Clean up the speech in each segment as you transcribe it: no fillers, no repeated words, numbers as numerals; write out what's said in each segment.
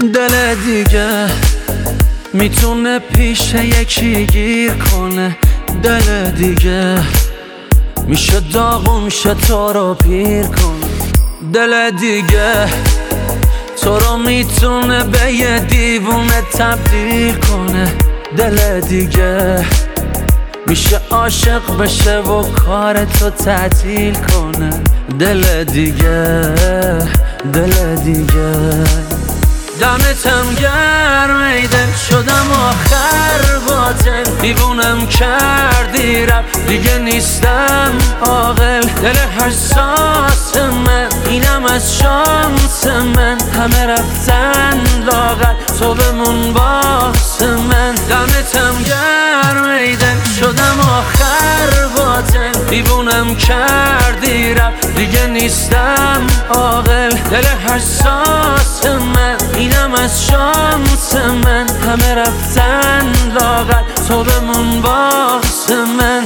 دل دیگه میتونه پیش یکی گیر کنه، دل دیگه میشه داغون شه تو رو پیر کنه، دل دیگه تو رو میتونه به یه دیوونه تبدیل کنه، دل دیگه میشه عاشق بشه و کار تو تعطیل کنه، دل دیگه دل دیگه. دمتم گرم ای دل، شدم آخر باطل، دیوونم کردی رفت دیگه نیستم عاقل، دل حساس من اینم از شانس من، همه رفتن لاغر تو بمون واسه من. دمتم گرم ای دل، شدم آخر باطل، دیوونم کردی رفت دیگه نیستم عاقل، دل حساس من اینم از شانس من، همه رفتن لاغر تو بمون واسه من.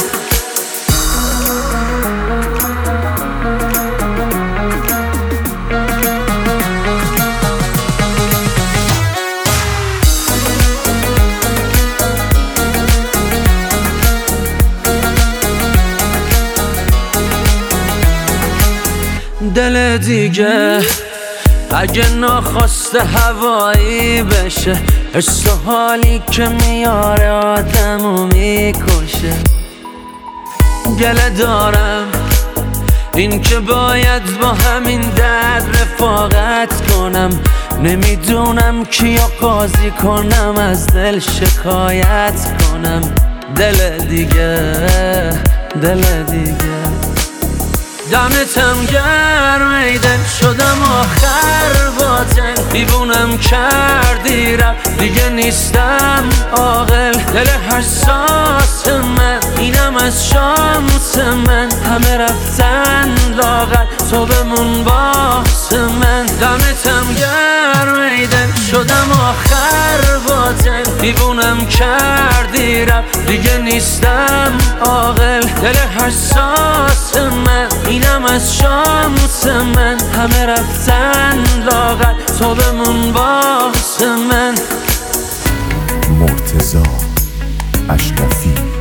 دل دیگه اگه ناخواسته هوایی بشه، حس و حالی که میاره آدمو میکشه، گله دارم این که باید با همین درد رفاقت کنم، نمیدونم کیو قاضی کنم از دل شکایت کنم، دل دیگه دل دیگه. دمتم گرم ای دل، شدم آخر باطل، دیوونم کردی رفت دیگه نیستم عاقل، دل حساس من اینم از شانس من، همه رفتن لاغر تو بمون واسه من. دمتم گرم ای دل، شدم آخر باطل، دیوونم کردی رفت دیگه نیستم عاقل، دل حساس من اینم از شانس من، همه رفتن لاغر تو بمون واسه من. مرتضی اشرفی